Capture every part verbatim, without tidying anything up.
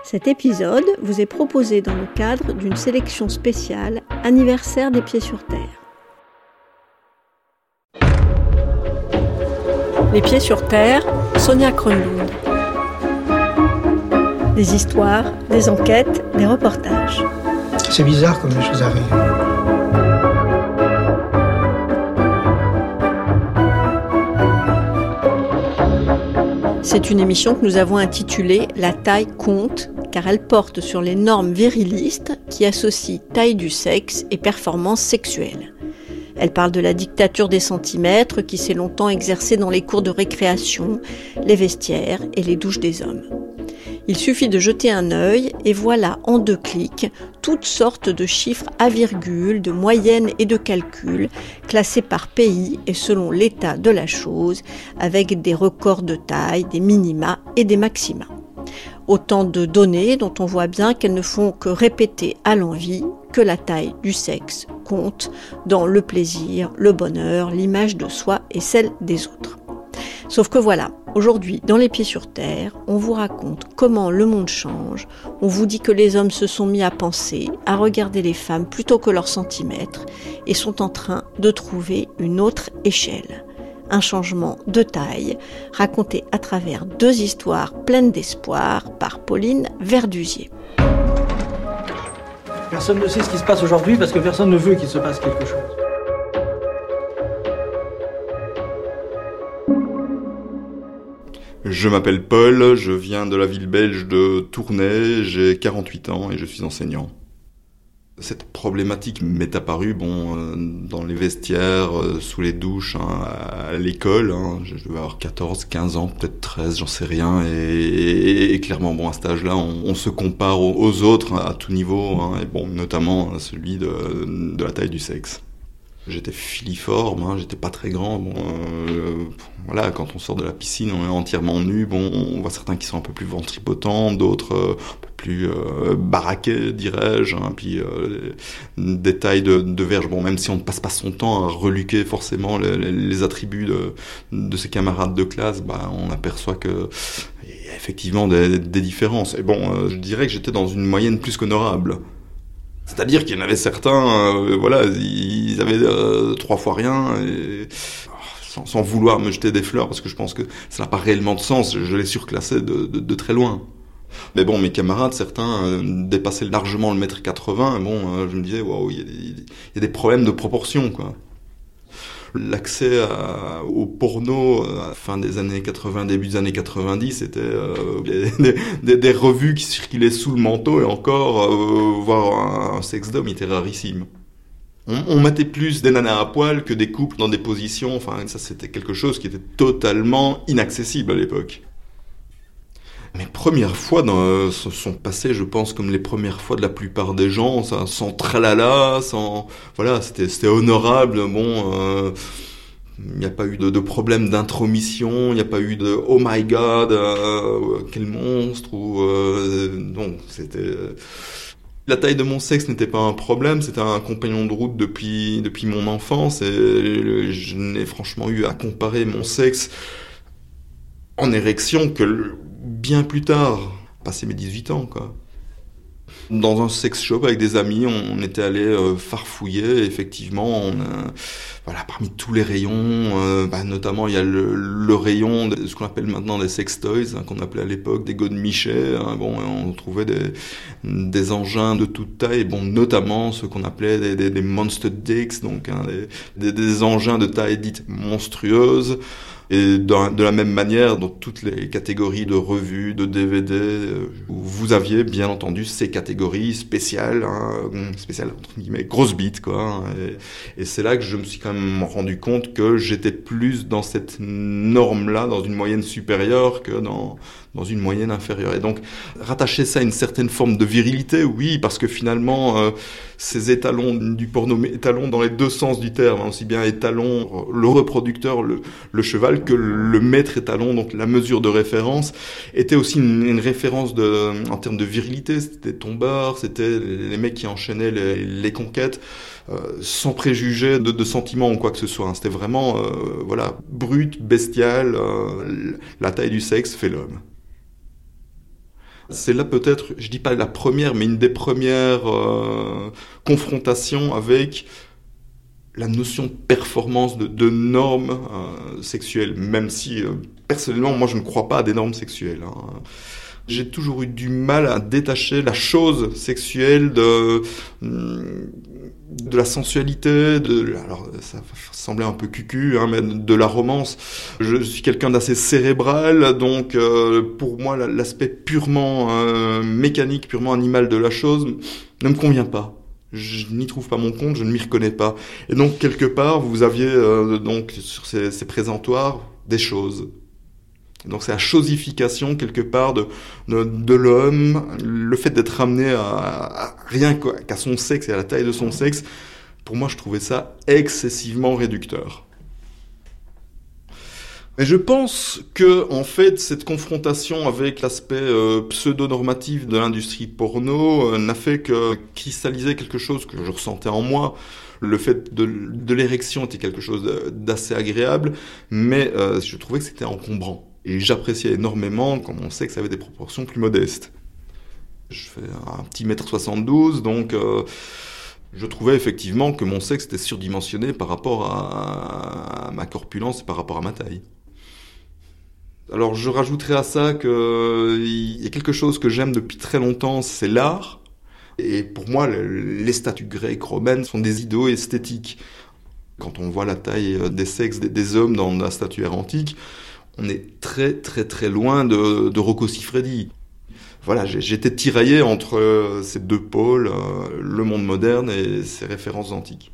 Cet épisode vous est proposé dans le cadre d'une sélection spéciale Anniversaire des Pieds sur Terre. Les Pieds sur Terre, Sonia Kronlund. Des histoires, des enquêtes, des reportages. C'est bizarre comme les choses arrivent. C'est une émission que nous avons intitulée « La taille compte » car elle porte sur les normes virilistes qui associent taille du sexe et performance sexuelle. Elle parle de la dictature des centimètres qui s'est longtemps exercée dans les cours de récréation, les vestiaires et les douches des hommes. Il suffit de jeter un œil et voilà en deux clics toutes sortes de chiffres à virgule, de moyennes et de calculs, classés par pays et selon l'état de la chose, avec des records de taille, des minima et des maxima. Autant de données dont on voit bien qu'elles ne font que répéter à l'envi que la taille du sexe compte dans le plaisir, le bonheur, l'image de soi et celle des autres. Sauf que voilà, aujourd'hui, dans Les Pieds sur Terre, on vous raconte comment le monde change, on vous dit que les hommes se sont mis à penser, à regarder les femmes plutôt que leurs centimètres, et sont en train de trouver une autre échelle. Un changement de taille, raconté à travers deux histoires pleines d'espoir par Pauline Verdusier. Personne ne sait ce qui se passe aujourd'hui parce que personne ne veut qu'il se passe quelque chose. Je m'appelle Paul, je viens de la ville belge de Tournai, j'ai quarante-huit ans et je suis enseignant. Cette problématique m'est apparue bon, euh, dans les vestiaires, euh, sous les douches, hein, à l'école. Hein, je devais avoir quatorze, quinze ans, peut-être treize, j'en sais rien. Et, et, et clairement, bon, à cet âge-là, on, on se compare aux, aux autres à tout niveau, hein, et bon, notamment à celui de, de la taille du sexe. J'étais filiforme, hein, j'étais pas très grand. Bon, euh, voilà, quand on sort de la piscine, on est entièrement nu. Bon, on voit certains qui sont un peu plus ventripotents, d'autres euh, un peu plus euh, baraqués, dirais-je. Hein, puis euh, des tailles de, de verge. Bon, même si on ne passe pas son temps à reluquer forcément les, les, les attributs de, de ses camarades de classe, bah, on aperçoit que il y a effectivement des, des différences. Et bon, euh, je dirais que j'étais dans une moyenne plus qu'honorable. C'est-à-dire qu'il y en avait certains, euh, voilà, ils avaient euh, trois fois rien, et, sans, sans vouloir me jeter des fleurs, parce que je pense que ça n'a pas réellement de sens, je, je les surclassais de, de, de très loin. Mais bon, mes camarades, certains euh, dépassaient largement le mètre quatre-vingts, et bon, euh, je me disais, waouh, il y a des, il y a des problèmes de proportion, quoi. L'accès à, au porno à la fin des années quatre-vingts, début des années quatre-vingt-dix, c'était euh, des, des, des revues qui circulaient sous le manteau, et encore, euh, voir un, un sexe d'homme était rarissime. On, on mettait plus des nanas à poil que des couples dans des positions, enfin ça c'était quelque chose qui était totalement inaccessible à l'époque. Mes premières fois dans, euh, sont passées, je pense, comme les premières fois de la plupart des gens, ça, sans tralala, sans, voilà, c'était, c'était honorable. Bon, euh, il n'y a pas eu de, de problème d'intromission, il n'y a pas eu de oh my god, euh, quel monstre ou euh, non, c'était. Euh, La taille de mon sexe n'était pas un problème, c'était un compagnon de route depuis depuis mon enfance et je n'ai franchement eu à comparer mon sexe en érection que le, bien plus tard, passé mes dix-huit ans, quoi. Dans un sex shop avec des amis, on, on était allé euh, farfouiller, effectivement, on a, voilà, parmi tous les rayons, euh, bah, notamment il y a le, le rayon de ce qu'on appelle maintenant des sex toys, hein, qu'on appelait à l'époque des godemichets, hein, bon, on trouvait des, des engins de toute taille, bon, notamment ce qu'on appelait des, des, des monster dicks, donc hein, des, des, des engins de taille dite monstrueuse. Et de, de la même manière, dans toutes les catégories de revues, de D V D, euh, vous aviez bien entendu ces catégories spéciales, hein, spéciales entre guillemets, grosses bites, quoi. Hein, et, et c'est là que je me suis quand même rendu compte que j'étais plus dans cette norme-là, dans une moyenne supérieure que dans dans une moyenne inférieure. Et donc, rattacher ça à une certaine forme de virilité, oui, parce que finalement, euh, ces étalons du porno, étalons dans les deux sens du terme, hein, aussi bien étalon, le reproducteur, le, le cheval, que le maître étalon, donc la mesure de référence, était aussi une, une référence de, en termes de virilité. C'était tombeurs, c'était les mecs qui enchaînaient les, les conquêtes, euh, sans préjugés de, de sentiments ou quoi que ce soit. Hein. C'était vraiment, euh, voilà, brut, bestial, euh, la taille du sexe fait l'homme. C'est là peut-être, je dis pas la première, mais une des premières euh, confrontations avec la notion de performance, de, de normes euh, sexuelles, même si euh, personnellement, moi je ne crois pas à des normes sexuelles. Hein. J'ai toujours eu du mal à détacher la chose sexuelle de, de la sensualité, de, alors ça semblait un peu cucu, hein, mais de la romance. Je suis quelqu'un d'assez cérébral, donc euh, pour moi l'aspect purement euh, mécanique, purement animal de la chose ne me convient pas. Je n'y trouve pas mon compte, je ne m'y reconnais pas. Et donc quelque part, vous aviez euh, donc sur ces, ces présentoirs des choses. Donc c'est la chosification quelque part de, de, de l'homme, le fait d'être ramené à, à rien qu'à son sexe et à la taille de son sexe. Pour moi, je trouvais ça excessivement réducteur. Mais je pense que, en fait, cette confrontation avec l'aspect euh, pseudo-normatif de l'industrie porno euh, n'a fait que cristalliser quelque chose que je ressentais en moi. Le fait de, de l'érection était quelque chose d'assez agréable, mais euh, je trouvais que c'était encombrant. Et j'appréciais énormément quand mon sexe avait des proportions plus modestes. Je fais un petit mètre soixante-douze, donc euh, je trouvais effectivement que mon sexe était surdimensionné par rapport à, à ma corpulence et par rapport à ma taille. Alors je rajouterais à ça qu'il y a quelque chose que j'aime depuis très longtemps, c'est l'art. Et pour moi, les statues grecques, romaines sont des idéaux esthétiques. Quand on voit la taille des sexes des hommes dans la statuaire antique, on est très très très loin de, de Rocco Siffredi. Voilà, j'étais tiraillé entre ces deux pôles, le monde moderne et ses références antiques.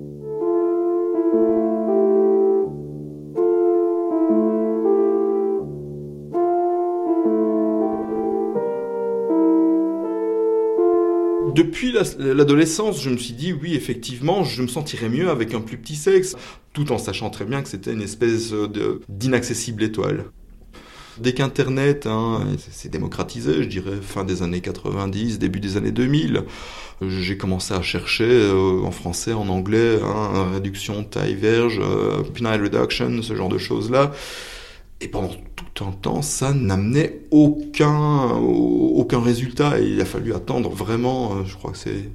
Depuis l'adolescence, je me suis dit, oui, effectivement, je me sentirais mieux avec un plus petit sexe, tout en sachant très bien que c'était une espèce de, d'inaccessible étoile. Dès qu'Internet hein, s'est démocratisé, je dirais fin des années quatre-vingt-dix, début des années deux mille, j'ai commencé à chercher euh, en français, en anglais, hein, réduction taille verge, euh, penile reduction, ce genre de choses-là. Et pendant tout un temps, ça n'amenait aucun, aucun résultat. Et il a fallu attendre vraiment, je crois que c'est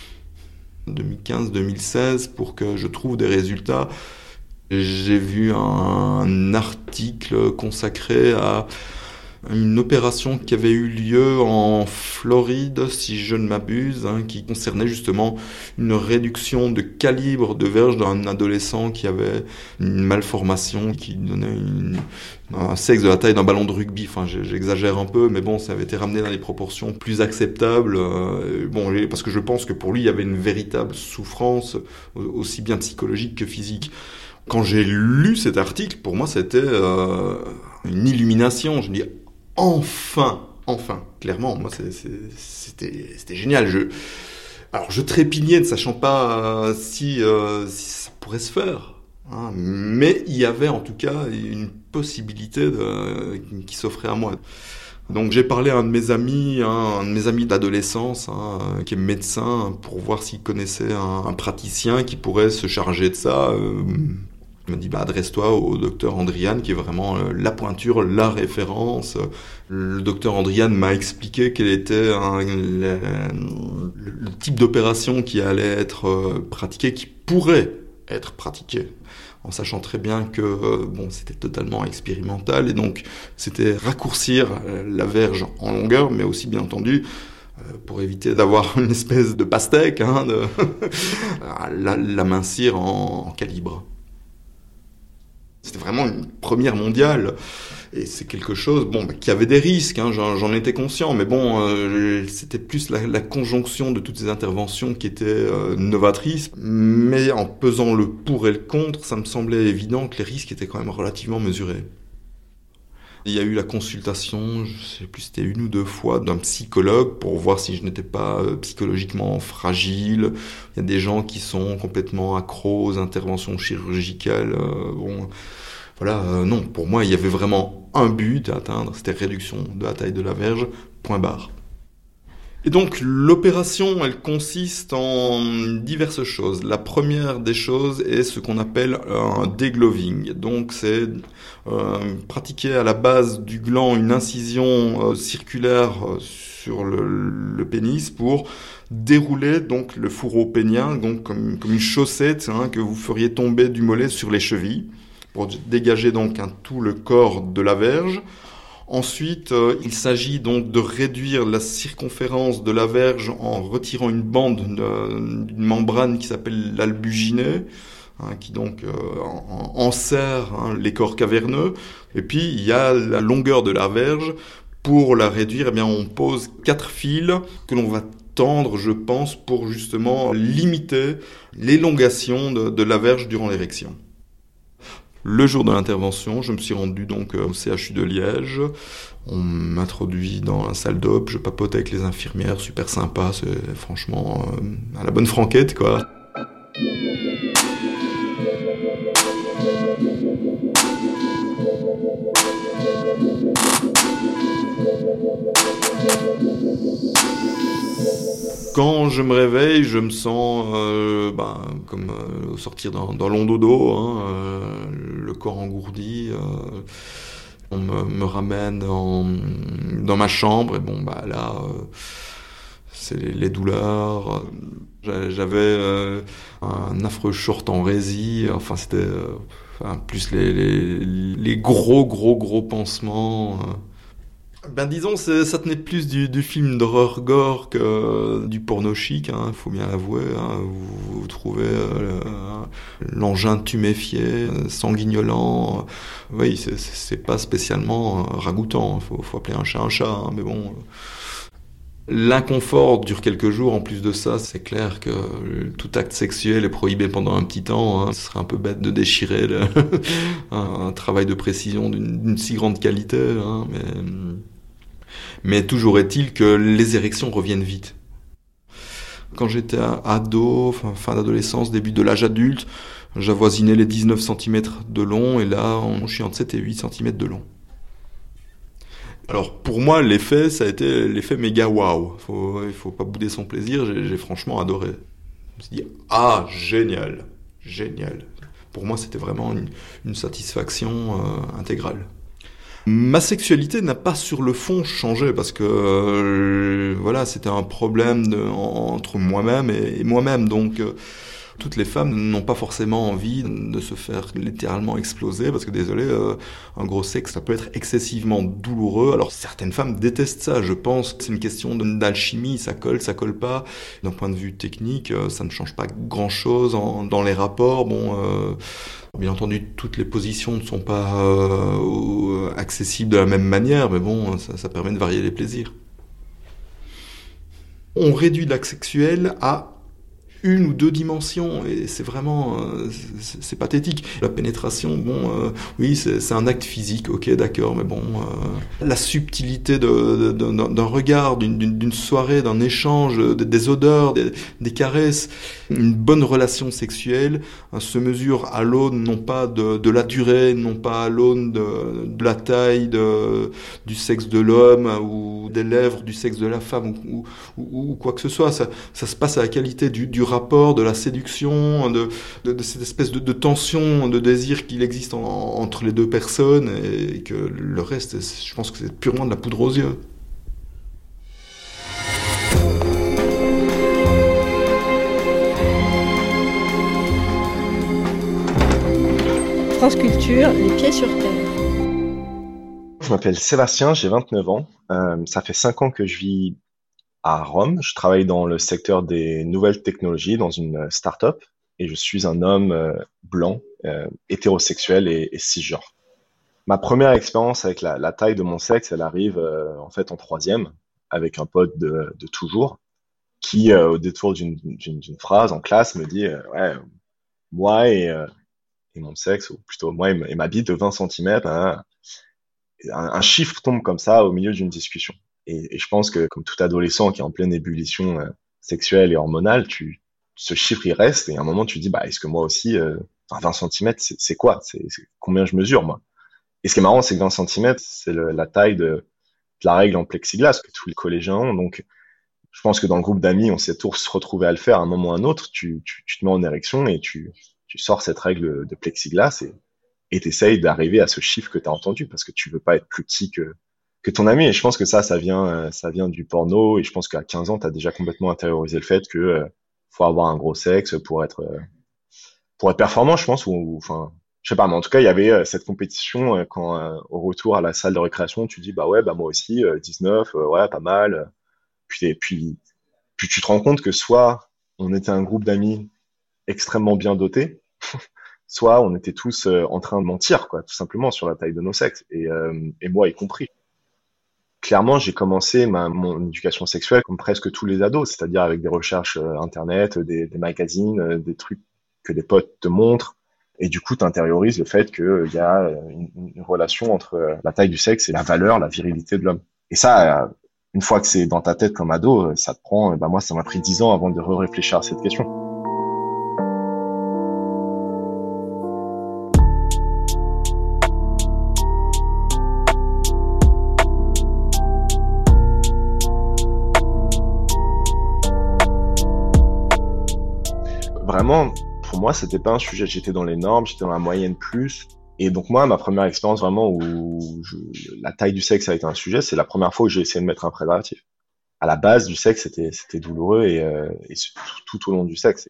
deux mille quinze deux mille seize, pour que je trouve des résultats. J'ai vu un article consacré à une opération qui avait eu lieu en Floride, si je ne m'abuse, hein, qui concernait justement une réduction de calibre de verge d'un adolescent qui avait une malformation, qui donnait une, un sexe de la taille d'un ballon de rugby. Enfin, j'exagère un peu, mais bon, ça avait été ramené dans des proportions plus acceptables. Euh, bon, parce que je pense que pour lui, il y avait une véritable souffrance, aussi bien psychologique que physique. Quand j'ai lu cet article, pour moi, c'était euh, une illumination. Je me dis, enfin, enfin, clairement, moi, c'est, c'est, c'était, c'était génial. Je, alors, je trépignais ne sachant pas euh, si, euh, si ça pourrait se faire. Hein, mais il y avait en tout cas une possibilité de, qui s'offrait à moi. Donc j'ai parlé à un de mes amis, hein, un de mes amis d'adolescence, hein, qui est médecin, pour voir s'il connaissait un, un praticien qui pourrait se charger de ça. Euh, il m'a dit, bah, adresse-toi au docteur Andrian, qui est vraiment euh, la pointure, la référence. Le docteur Andrian m'a expliqué quel était hein, le, le, le type d'opération qui allait être euh, pratiquée, qui pourrait être pratiquée. En sachant très bien que euh, bon, c'était totalement expérimental, et donc c'était raccourcir la verge en longueur, mais aussi bien entendu euh, pour éviter d'avoir une espèce de pastèque, hein, de l'amincir en, en calibre. C'était vraiment une première mondiale, et c'est quelque chose bon, bah, qui avait des risques, hein, j'en, j'en étais conscient, mais bon, euh, c'était plus la, la conjonction de toutes ces interventions qui étaient euh, novatrices, mais en pesant le pour et le contre, ça me semblait évident que les risques étaient quand même relativement mesurés. Il y a eu la consultation, je ne sais plus si c'était une ou deux fois, d'un psychologue pour voir si je n'étais pas euh, psychologiquement fragile. Il y a des gens qui sont complètement accros aux interventions chirurgicales. Euh, bon, voilà, euh, non, pour moi, il y avait vraiment un but à atteindre, c'était réduction de la taille de la verge, point barre. Et donc l'opération, elle consiste en diverses choses. La première des choses est ce qu'on appelle un degloving. Donc c'est euh, pratiquer à la base du gland une incision euh, circulaire euh, sur le, le pénis pour dérouler donc le fourreau pénien, donc comme, comme une chaussette hein, que vous feriez tomber du mollet sur les chevilles, pour dégager donc un, tout le corps de la verge. Ensuite, euh, il s'agit donc de réduire la circonférence de la verge en retirant une bande euh, d'une membrane qui s'appelle l'albuginée, hein, qui donc euh, en, enserre hein, les corps caverneux. Et puis, il y a la longueur de la verge. Pour la réduire, eh bien, on pose quatre fils que l'on va tendre, je pense, pour justement limiter l'élongation de, de la verge durant l'érection. Le jour de l'intervention, je me suis rendu donc au C H U de Liège. On m'introduit dans la salle d'op, je papote avec les infirmières, super sympa, c'est franchement euh, à la bonne franquette, quoi. Quand je me réveille, je me sens euh, ben, comme euh, au sortir d'un, d'un long dodo, hein, euh, le corps engourdi. Euh, on me, me ramène en, dans ma chambre et bon bah là, euh, c'est les, les douleurs. J'avais euh, un affreux short en rési. Enfin c'était euh, enfin, plus les, les, les gros gros gros pansements. Euh. Ben disons, c'est, ça tenait plus du, du film d'horreur gore que euh, du porno chic, hein, faut bien l'avouer. Hein, vous, vous trouvez euh, l'engin tuméfié, sanguignolant. Oui, c'est, c'est pas spécialement ragoûtant. Faut, faut appeler un chat un chat, hein, mais bon. L'inconfort dure quelques jours. En plus de ça, c'est clair que tout acte sexuel est prohibé pendant un petit temps. Hein. Ce serait un peu bête de déchirer le un, un travail de précision d'une, d'une si grande qualité, hein, mais. Mais toujours est-il que les érections reviennent vite. Quand j'étais ado, fin, fin d'adolescence, début de l'âge adulte, j'avoisinais les dix-neuf centimètres de long, et là, je suis entre sept et huit centimètres de long. Alors, pour moi, l'effet, ça a été l'effet méga waouh. Faut, il faut pas bouder son plaisir, j'ai, j'ai franchement adoré. Je me suis dit, ah, génial, génial. Pour moi, c'était vraiment une, une satisfaction euh, intégrale. Ma sexualité n'a pas sur le fond changé parce que euh, voilà, c'était un problème de, entre moi-même et, et moi-même. Donc euh, toutes les femmes n'ont pas forcément envie de se faire littéralement exploser parce que désolé, euh, un gros sexe ça peut être excessivement douloureux. Alors certaines femmes détestent ça. Je pense que c'est une question d'alchimie, ça colle, ça colle pas. D'un point de vue technique, ça ne change pas grand-chose en, dans les rapports. Bon. Euh, Bien entendu, toutes les positions ne sont pas euh, accessibles de la même manière, mais bon, ça, ça permet de varier les plaisirs. On réduit l'acte sexuel à une ou deux dimensions, et c'est vraiment, euh, c'est, c'est pathétique. La pénétration, bon, euh, oui, c'est, c'est un acte physique, ok, d'accord, mais bon, euh, la subtilité de, de, de, d'un regard, d'une, d'une, d'une soirée, d'un échange, de, des odeurs, des, des caresses, une bonne relation sexuelle hein, se mesure à l'aune non pas de, de la durée, non pas à l'aune de, de la taille, de, du sexe de l'homme ou des lèvres du sexe de la femme ou, ou, ou quoi que ce soit. Ça, ça se passe à la qualité du, du rapport, de la séduction, de, de, de cette espèce de, de tension, de désir qu'il existe en, entre les deux personnes et, et que le reste, je pense que c'est purement de la poudre aux yeux. France Culture, les pieds sur terre. Je m'appelle Sébastien, j'ai vingt-neuf ans. Euh, ça fait cinq ans que je vis à Rome. Je travaille dans le secteur des nouvelles technologies, dans une start-up, et je suis un homme euh, blanc, euh, hétérosexuel et, et cisgenre. Ma première expérience avec la, la taille de mon sexe, elle arrive euh, en fait en troisième, avec un pote de, de toujours, qui, euh, au détour d'une, d'une, d'une phrase en classe, me dit euh, « Ouais, moi et, euh, et mon sexe, ou plutôt moi et, et ma bite de vingt centimètres, hein, un, un chiffre tombe comme ça au milieu d'une discussion. » Et, et je pense que, comme tout adolescent qui est en pleine ébullition euh, sexuelle et hormonale, tu, ce chiffre, il reste, et à un moment, tu te dis, bah, est-ce que moi aussi, euh, enfin, vingt centimètres, c'est, c'est quoi? C'est, c'est combien je mesure, moi? Et ce qui est marrant, c'est que vingt centimètres, c'est le, la taille de, de la règle en plexiglas que tous les collégiens ont. Donc, je pense que dans le groupe d'amis, on s'est tous retrouvés à le faire à un moment ou à un autre. Tu, tu, tu te mets en érection et tu, tu sors cette règle de plexiglas et et t'essayes d'arriver à ce chiffre que t'as entendu parce que tu veux pas être plus petit que que ton ami. Et je pense que ça, ça vient, euh, ça vient du porno. Et je pense qu'à quinze ans, t'as déjà complètement intériorisé le fait que euh, faut avoir un gros sexe pour être euh, pour être performant, je pense. Ou ou, enfin, je sais pas, mais en tout cas, il y avait euh, cette compétition euh, quand euh, au retour à la salle de récréation, tu dis bah ouais, bah moi aussi, euh, dix-neuf, euh, ouais, pas mal. Puis et puis puis tu te rends compte que soit on était un groupe d'amis extrêmement bien dotés, soit on était tous euh, en train de mentir, quoi, tout simplement sur la taille de nos sexes, et, euh, et moi y compris. Clairement, j'ai commencé ma, mon éducation sexuelle comme presque tous les ados, c'est-à-dire avec des recherches euh, internet, des, des magazines, euh, des trucs que des potes te montrent, et du coup, t'intériorises le fait qu'il euh, y a une, une relation entre euh, la taille du sexe et la valeur, la virilité de l'homme. Et ça, euh, une fois que c'est dans ta tête comme ado, euh, ça te prend, euh, bah moi, ça m'a pris dix ans avant de réfléchir à cette question. Vraiment, pour moi, c'était pas un sujet. J'étais dans les normes, j'étais dans la moyenne plus. Et donc moi, ma première expérience vraiment où je, la taille du sexe a été un sujet, c'est la première fois où j'ai essayé de mettre un préservatif. À la base du sexe, c'était c'était douloureux et, euh, et tout, tout au long du sexe.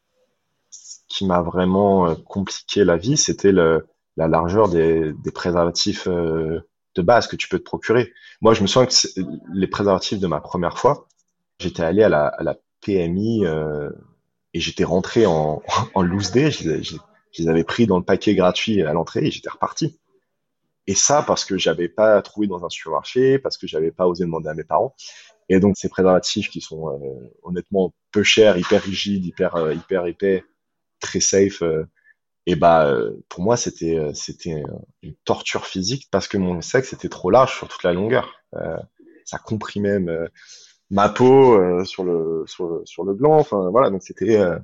Ce qui m'a vraiment euh, compliqué la vie, c'était le, la largeur des, des préservatifs euh, de base que tu peux te procurer. Moi, je me souviens que les préservatifs de ma première fois, j'étais allé à la, à la P M I euh, et j'étais rentré en, en loose day, je, les- je, je les avais pris dans le paquet gratuit à l'entrée et j'étais reparti. Et ça parce que j'avais pas trouvé dans un supermarché, parce que j'avais pas osé demander à mes parents. Et donc ces préservatifs qui sont euh, honnêtement peu chers, hyper rigides, hyper euh, hyper épais, très safe. Euh, et bah euh, pour moi c'était euh, c'était euh, une torture physique parce que mon sexe était trop large sur toute la longueur. Euh, ça comprimait me- ma peau euh, sur le sur le sur le gland. Enfin voilà, donc c'était euh,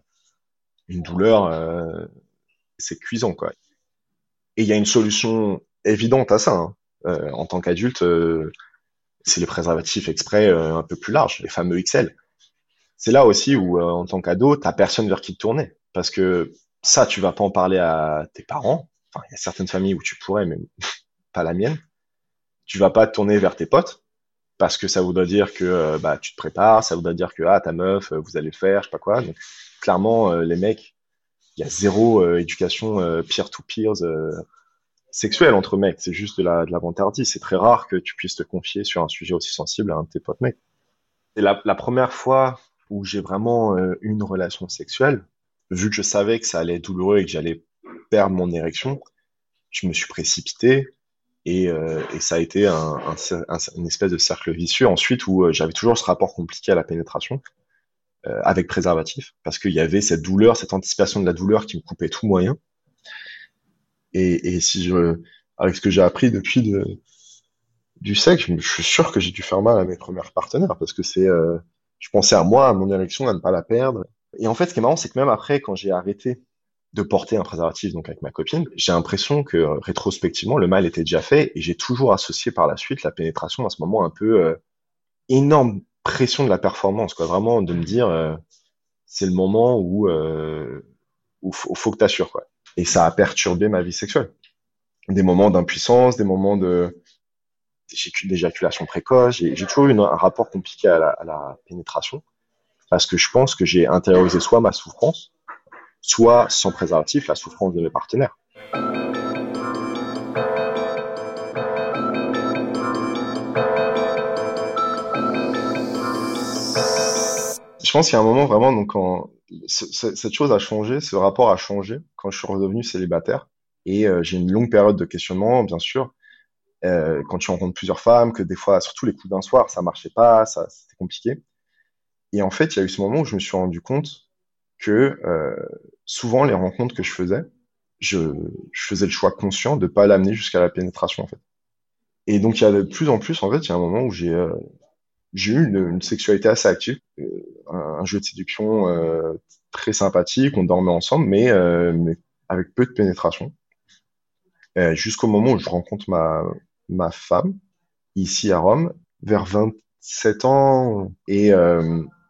une douleur, euh, c'est cuisant, quoi. Et il y a une solution évidente à ça, hein. Euh, en tant qu'adulte, euh, c'est les préservatifs exprès euh, un peu plus larges, les fameux X L. C'est là aussi où, euh, en tant qu'ado, t'as personne vers qui te tourner. Parce que ça, tu vas pas en parler à tes parents. Enfin, il y a certaines familles où tu pourrais, mais pas la mienne. Tu vas pas te tourner vers tes potes. Parce que ça voudrait dire que euh, bah, tu te prépares, ça voudrait dire que ah, ta meuf, euh, vous allez le faire, je sais pas quoi. Donc, clairement, euh, les mecs, il y a zéro euh, éducation euh, peer-to-peers euh, sexuelle entre mecs. C'est juste de la, de la vantardise. C'est très rare que tu puisses te confier sur un sujet aussi sensible à un de tes potes mecs. C'est la, la première fois où j'ai vraiment euh, eu une relation sexuelle, vu que je savais que ça allait être douloureux et que j'allais perdre mon érection, je me suis précipité et, euh, et ça a été un, un, un, une espèce de cercle vicieux ensuite où euh, j'avais toujours ce rapport compliqué à la pénétration euh, avec préservatif parce qu'il y avait cette douleur, cette anticipation de la douleur qui me coupait tout moyen. Et, et si je, avec ce que j'ai appris depuis de, du sexe, je, je suis sûr que j'ai dû faire mal à mes premières partenaires parce que c'est, euh, je pensais à moi, à mon érection, à ne pas la perdre. Et en fait, ce qui est marrant, c'est que même après, quand j'ai arrêté de porter un préservatif, donc avec ma copine, j'ai l'impression que euh, rétrospectivement, le mal était déjà fait et j'ai toujours associé par la suite la pénétration à ce moment un peu euh, énorme pression de la performance, quoi. Vraiment de me dire, euh, c'est le moment où euh, où faut, faut que t'assures, quoi. Et ça a perturbé ma vie sexuelle. Des moments d'impuissance, des moments de d'éjaculation précoce. J'ai, j'ai toujours eu une- un rapport compliqué à la, à la pénétration parce que je pense que j'ai intériorisé soit ma souffrance, soit sans préservatif, la souffrance de mes partenaires. Je pense qu'il y a un moment vraiment, donc quand ce- ce- cette chose a changé, ce rapport a changé quand je suis redevenu célibataire. Et euh, j'ai une longue période de questionnement, bien sûr, euh, quand tu rencontres plusieurs femmes, que des fois, surtout les coups d'un soir, ça marchait pas, ça, c'était compliqué. Et en fait, il y a eu ce moment où je me suis rendu compte que euh, souvent les rencontres que je faisais, je, je faisais le choix conscient de pas l'amener jusqu'à la pénétration, en fait. Et donc, il y a de plus en plus, en fait, il y a un moment où j'ai euh, j'ai eu une, une sexualité assez active, euh, un, un jeu de séduction euh, très sympathique, on dormait ensemble, mais, euh, mais avec peu de pénétration, euh, jusqu'au moment où je rencontre ma, ma femme, ici à Rome, vers vingt-sept ans, et, euh,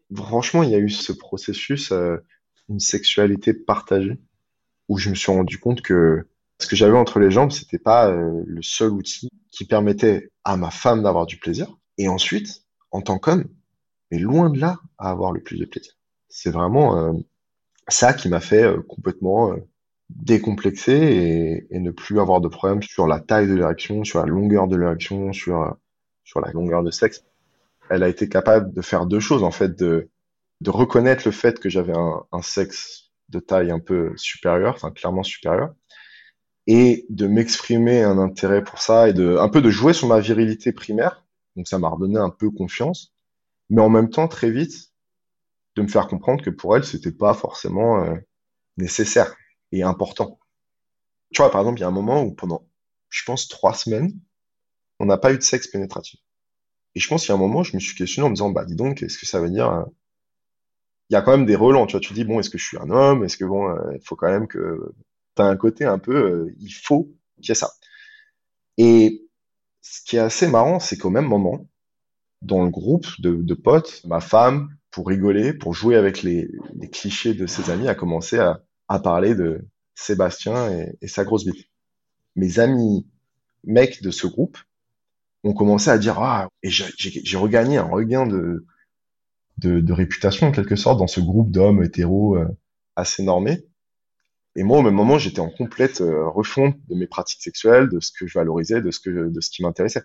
franchement, il y a eu ce processus, euh, une sexualité partagée, où je me suis rendu compte que ce que j'avais entre les jambes, c'était pas euh, le seul outil qui permettait à ma femme d'avoir du plaisir. Et ensuite, en tant qu'homme, mais loin de là à avoir le plus de plaisir. C'est vraiment euh, ça qui m'a fait euh, complètement euh, décomplexer et, et ne plus avoir de problème sur la taille de l'érection, sur la longueur de l'érection, sur, euh, sur la longueur de sexe. Elle a été capable de faire deux choses, en fait, de, de reconnaître le fait que j'avais un, un sexe de taille un peu supérieure, enfin clairement supérieure, et de m'exprimer un intérêt pour ça et de un peu de jouer sur ma virilité primaire. Donc ça m'a redonné un peu confiance, mais en même temps très vite de me faire comprendre que pour elle c'était pas forcément euh, nécessaire et important. Tu vois, par exemple, il y a un moment où pendant, je pense, trois semaines, on n'a pas eu de sexe pénétratif. Et je pense qu'il y a un moment, je me suis questionné en me disant, bah dis donc, est-ce que ça veut dire... euh, il y a quand même des relents, tu vois, tu dis, bon, est-ce que je suis un homme? Est-ce que, bon, euh, il faut quand même que... T'as un côté un peu, euh, il faut qu'il y ait ça. Et ce qui est assez marrant, c'est qu'au même moment, dans le groupe de, de potes, ma femme, pour rigoler, pour jouer avec les, les clichés de ses amis, a commencé à, à parler de Sébastien et, et sa grosse bite. Mes amis mecs de ce groupe ont commencé à dire ah et j'ai j'ai- j'ai regagné un regain de, de de réputation en quelque sorte dans ce groupe d'hommes hétéros euh, assez normés. Et moi, au même moment, j'étais en complète euh, refonte de mes pratiques sexuelles, de ce que je valorisais, de ce que de ce qui m'intéressait.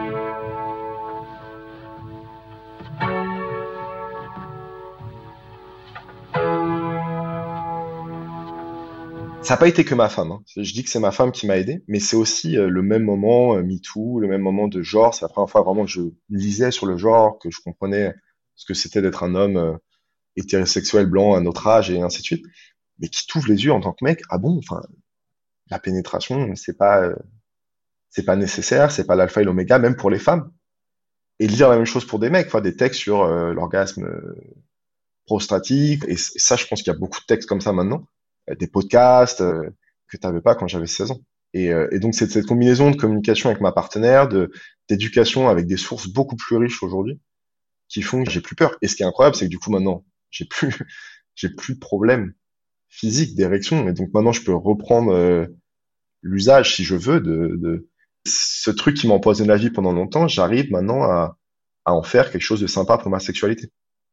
Ça n'a pas été que ma femme, hein. Je dis que c'est ma femme qui m'a aidé, mais c'est aussi euh, le même moment euh, MeToo, le même moment de genre. C'est la première fois vraiment que je lisais sur le genre, que je comprenais ce que c'était d'être un homme euh, hétérosexuel blanc à notre âge et ainsi de suite. Mais qui t'ouvre les yeux en tant que mec. Ah bon, enfin, la pénétration, c'est pas, euh, c'est pas nécessaire, c'est pas l'alpha et l'oméga, même pour les femmes. Et lire la même chose pour des mecs, enfin, des textes sur euh, l'orgasme euh, prostatique. Et, c- et ça, je pense qu'il y a beaucoup de textes comme ça maintenant, euh, des podcasts euh, que t'avais pas quand j'avais seize ans. Et, euh, et donc, c'est cette combinaison de communication avec ma partenaire, de d'éducation avec des sources beaucoup plus riches aujourd'hui, qui font que j'ai plus peur. Et ce qui est incroyable, c'est que du coup, maintenant, j'ai plus, j'ai plus de problème physique d'érection. Et donc, maintenant, je peux reprendre euh, l'usage, si je veux, de, de ce truc qui m'a empoisonné la vie pendant longtemps. J'arrive maintenant à, à en faire quelque chose de sympa pour ma sexualité.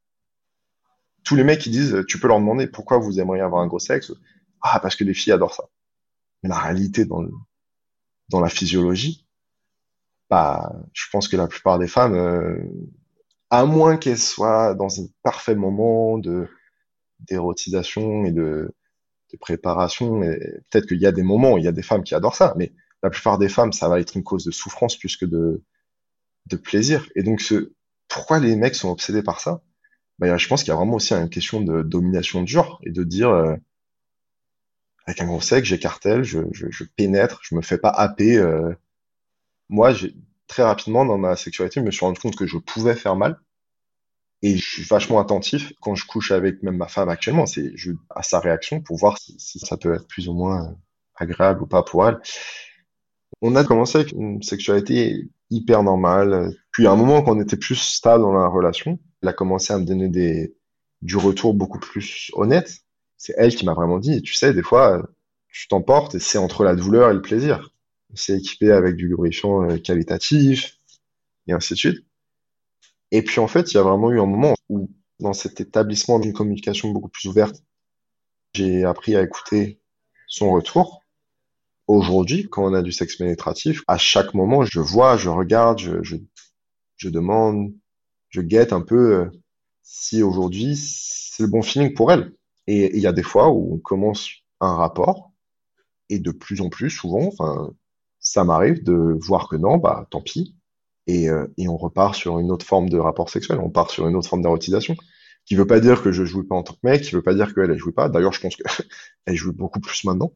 Tous les mecs qui disent, tu peux leur demander pourquoi vous aimeriez avoir un gros sexe. Ah, parce que les filles adorent ça. Mais la réalité dans le, dans la physiologie, bah, je pense que la plupart des femmes, euh, à moins qu'elles soient dans un parfait moment de d'érotisation et de, de préparation, et peut-être qu'il y a des moments où il y a des femmes qui adorent ça, mais la plupart des femmes, ça va être une cause de souffrance plus que de, de plaisir. Et donc, ce, pourquoi les mecs sont obsédés par ça? Bah, je pense qu'il y a vraiment aussi une question de domination de genre et de dire, euh, avec un gros sexe, j'écartèle, je, je, je pénètre, je me fais pas happer. euh. Moi, j'ai, très rapidement, dans ma sexualité, je me suis rendu compte que je pouvais faire mal. Et je suis vachement attentif quand je couche avec même ma femme actuellement, c'est je, à sa réaction pour voir si, si ça peut être plus ou moins euh, agréable ou pas pour elle. On a commencé avec une sexualité hyper normale. Puis à un moment, quand on était plus stable dans la relation, elle a commencé à me donner des, du retour beaucoup plus honnête. C'est elle qui m'a vraiment dit, tu sais, des fois, euh, tu t'emportes et c'est entre la douleur et le plaisir. C'est équipé avec du lubrifiant euh, qualitatif et ainsi de suite. Et puis en fait, il y a vraiment eu un moment où, dans cet établissement d'une communication beaucoup plus ouverte, j'ai appris à écouter son retour. Aujourd'hui, quand on a du sexe pénétratif, à chaque moment, je vois, je regarde, je, je, je demande, je guette un peu euh, si aujourd'hui c'est le bon feeling pour elle. Et il y a des fois où on commence un rapport et de plus en plus souvent, enfin, ça m'arrive de voir que non, bah tant pis. Et, euh, et on repart sur une autre forme de rapport sexuel, on part sur une autre forme d'érotisation, qui veut pas dire que je jouis pas en tant que mec, qui veut pas dire qu'elle elle jouit pas. D'ailleurs, je pense que elle joue beaucoup plus maintenant.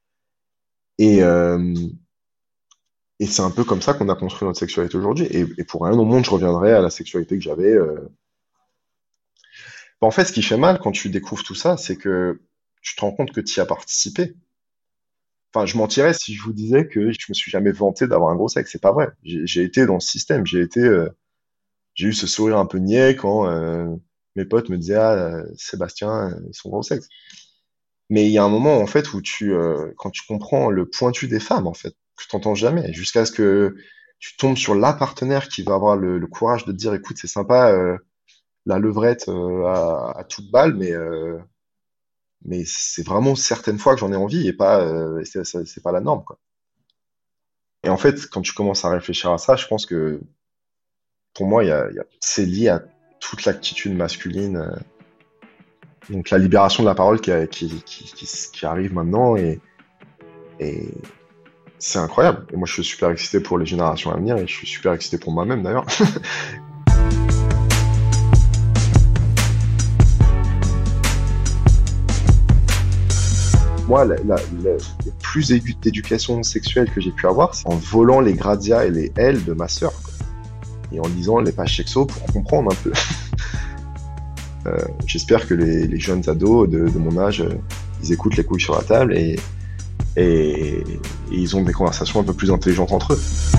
Et, euh, et c'est un peu comme ça qu'on a construit notre sexualité aujourd'hui. Et, et pour rien au monde, je reviendrai à la sexualité que j'avais. Euh... Bah, en fait, ce qui fait mal quand tu découvres tout ça, c'est que tu te rends compte que tu y as participé. Enfin, je mentirais si je vous disais que je me suis jamais vanté d'avoir un gros sexe. C'est pas vrai. J'ai j'ai été dans le système. J'ai été, euh, j'ai eu ce sourire un peu niais quand euh, mes potes me disaient, ah, euh, Sébastien, euh, ils sont gros sexe. Mais il y a un moment, en fait, où tu, euh, quand tu comprends le pointu des femmes, en fait, que tu n'entends jamais, jusqu'à ce que tu tombes sur la partenaire qui va avoir le, le courage de te dire, écoute, c'est sympa, euh, la levrette euh, à, à toute balle, mais, euh, mais c'est vraiment certaines fois que j'en ai envie et pas, euh, et c'est, c'est, c'est pas la norme, quoi. Et en fait, quand tu commences à réfléchir à ça, je pense que pour moi, il y a, il y a, c'est lié à toute l'attitude masculine. euh, Donc la libération de la parole qui, a- qui, qui, qui, qui arrive maintenant et, et c'est incroyable. Et moi, je suis super excité pour les générations à venir et je suis super excité pour moi-même d'ailleurs. Moi, la, la, la- le plus aigu d'éducation sexuelle que j'ai pu avoir, c'est en volant les gradias et les L de ma sœur, quoi. Et en lisant les pages sexo pour comprendre un peu. Euh, j'espère que les, les jeunes ados de, de mon âge, euh, ils écoutent les couilles sur la table et, et, et ils ont des conversations un peu plus intelligentes entre eux.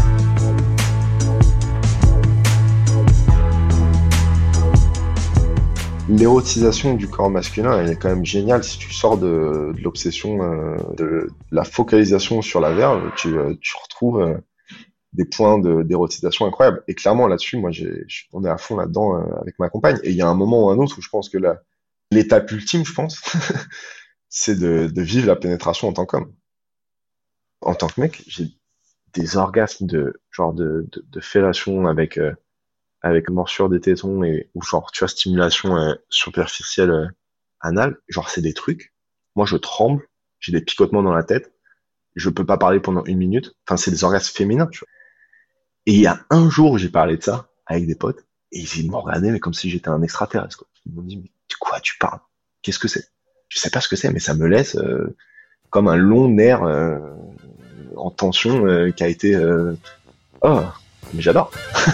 L'érotisation du corps masculin, elle est quand même géniale si tu sors de, de l'obsession, euh, de la focalisation sur la verve, tu, euh, tu retrouves euh, des points de, d'érotisation incroyables. Et clairement, là-dessus, moi, j'ai, je- on est à fond là-dedans euh, avec ma compagne. Et il y a un moment ou un autre où je pense que la, l'étape ultime, je pense, c'est de, de vivre la pénétration en tant qu'homme. En tant que mec, j'ai des orgasmes de genre de, de, de fellation avec euh, avec morsure des tétons et ou genre tu vois stimulation euh, superficielle euh, anale. Genre c'est des trucs. Moi, je tremble, j'ai des picotements dans la tête, je peux pas parler pendant une minute. Enfin, c'est des orgasmes féminins, tu vois. Et il y a un jour où j'ai parlé de ça avec des potes, et ils m'ont regardé, mais comme si j'étais un extraterrestre, quoi. Ils m'ont dit, mais de quoi tu parles? Qu'est-ce que c'est? Je sais pas ce que c'est, mais ça me laisse euh, comme un long nerf euh, en tension euh, qui a été... euh, Oh, mais j'adore.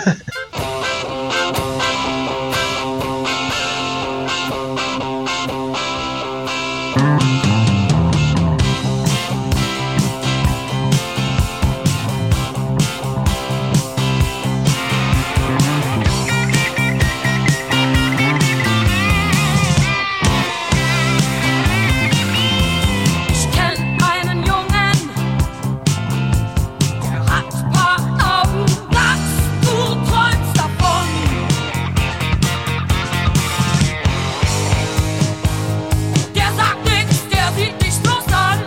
Ich kenn einen Jungen, der hat paar Augen, dass du träumst davon. Der sagt nichts, der sieht dich bloß an.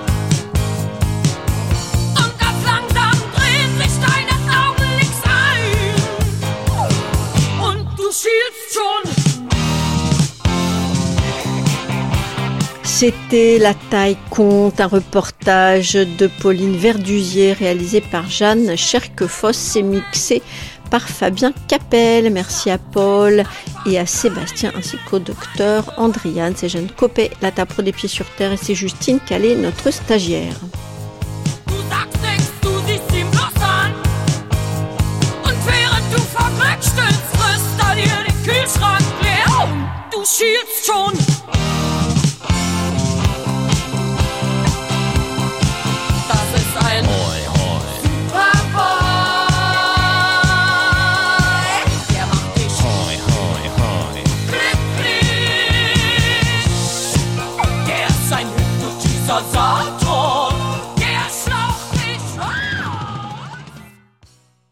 Und ganz langsam drehen sich deine Augen links ein. Und du schielst schon. C'était La taille compte, un reportage de Pauline Verdusier réalisé par Jeanne Cherquefosse et mixé par Fabien Capel. Merci à Paul et à Sébastien ainsi qu'au docteur Andriane. C'est Jeanne Copé, la Tapro des pieds sur terre et c'est Justine Calais, notre stagiaire. Du sagst nichts, du siehst ihn bloß an. Und während du verglückt stillst, frisst er dir den Kühlschrank leer. Und du schielst schon.